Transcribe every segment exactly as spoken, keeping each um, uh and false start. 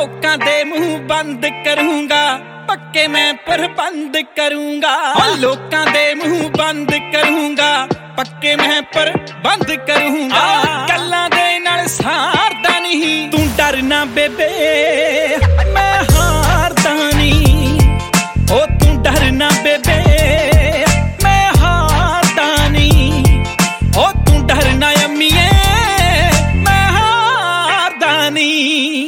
लोकां दे मुंह बंद करूंगा, पक्के मैं प्रबंध करूंगा। लोकां दे मुंह बंद करूंगा, पक्के मैं प्रबंध करूंगा। गल्लां दे नाल सारदा नहीं, तू डरना बेबे मैं हारदा नहीं। ओ तू डरना बेबे मैं हारदा नहीं। ओ तू डरना अम्मीए मैं हारदा नहीं।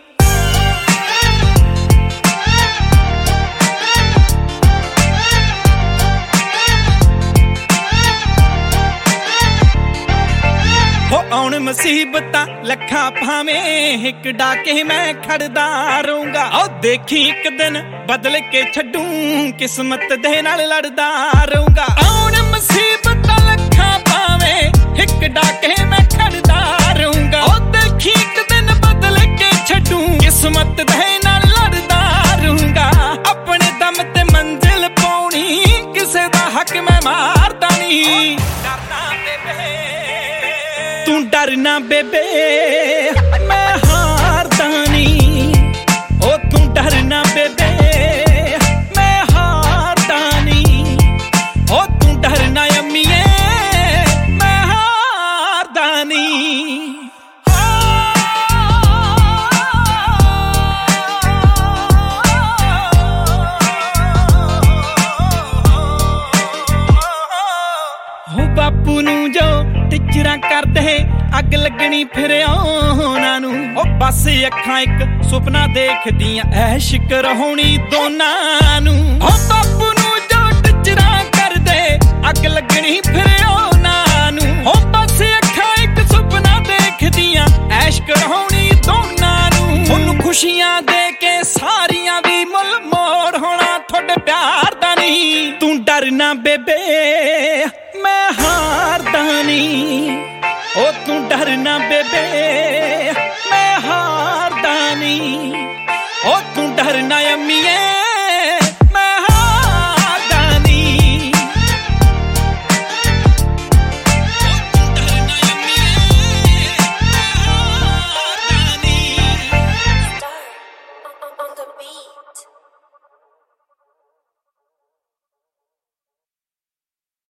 आउण मुसीबतां लखां भावें हिक डाके मैं खड़दा रहूंगा। ओ देखी एक दिन बदल के छड्डूं, किस्मत दे नाल लड़दा रहूंगा। आउण मुसीबतां लखां भावें हिक डाके मैं खड़दा रहूंगा। ओ देखी एक दिन बदल के छड्डूं, किस्मत दे नाल लड़दा रहूंगा। अपने दम ते मंजिल पाउणी, किसे दा हक मैं मारदा नहीं। तू डरना बेबे मैं हारदा नहीं। ओ तू डरना बेबे मैं हारदा नहीं। ओ तू डरना अम्मीए मैं हारदा नहीं। हो बापू नू जो टिचरा करदे अग लगनी फिर उन्हां नूं। ओ बस अखां एक सुपना देखदियां, ऐश करहोणी दोनां नूं। ओ बापू नूं जो टिचरा करदे अग लगनी फिर उन्हां नूं। ओ बस अखां एक सुपना देखदियां, ऐश करहोणी दोनां नूं। ओनू खुशियां दे के सारियां भी मुल मोड़ होना, थोड़े प्यार दा नहीं। तू डरना बेबे मैं हारदा नहीं। ओ तू डरना बेबे मैं हारदा नहीं। ओ तू